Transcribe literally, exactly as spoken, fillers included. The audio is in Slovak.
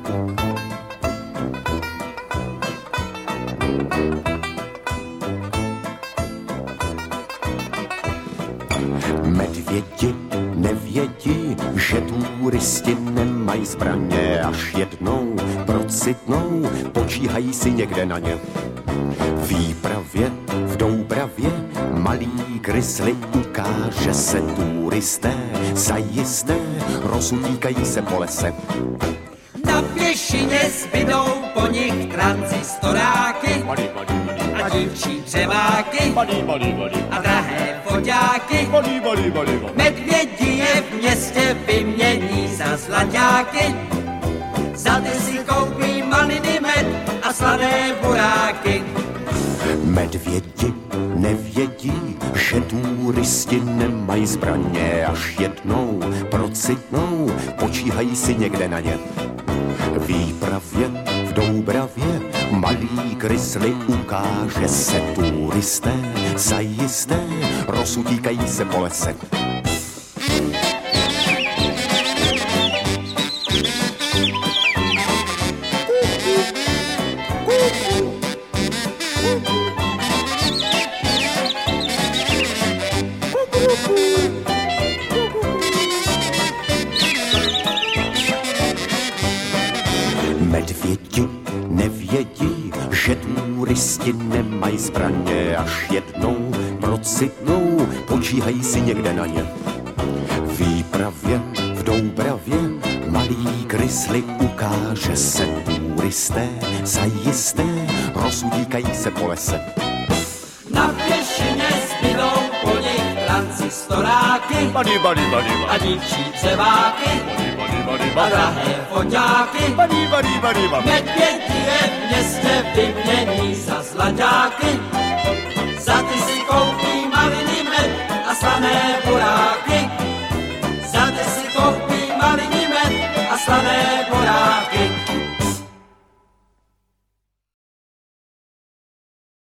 Medvědi nevědí, že turisti nemají zbraně, až jednou procitnou, počíhají si někde na ně. V výpravě, v Doubravě, malý grizzly ukáže se turisté, zajisté rozutíkají se po lese. Na pěšině zbydou po nich transistoráky a dívčí dřeváky a drahé foťáky. Medvědi je v městě vymění za zlaťáky, za ty si koupí maliny med a slané buráky. Medvědi nevědí, že turisti nemají zbraně, až jednou procitnou, počíhají si někde na ně. V výpravě, v Doubravě, malý grizzly ukáže se turisté, zajisté rozutíkají se po lese. Medvědi nevědí, že turisti nemají zbraně, až jednou procitnou, počíhají si někde na ně. V výpravě, v Doubravě, malý grizzly ukáže se turisté, zajisté rozutíkají se po lese. Na pěšině zbydou po nich transistoráky a dívčí dřeváky a drahé foťáky. Medvědi je v městě vymění za zlaťáky, za ty si koupí maliny med a slané buráky. Za ty si koupí maliny med a slané buráky.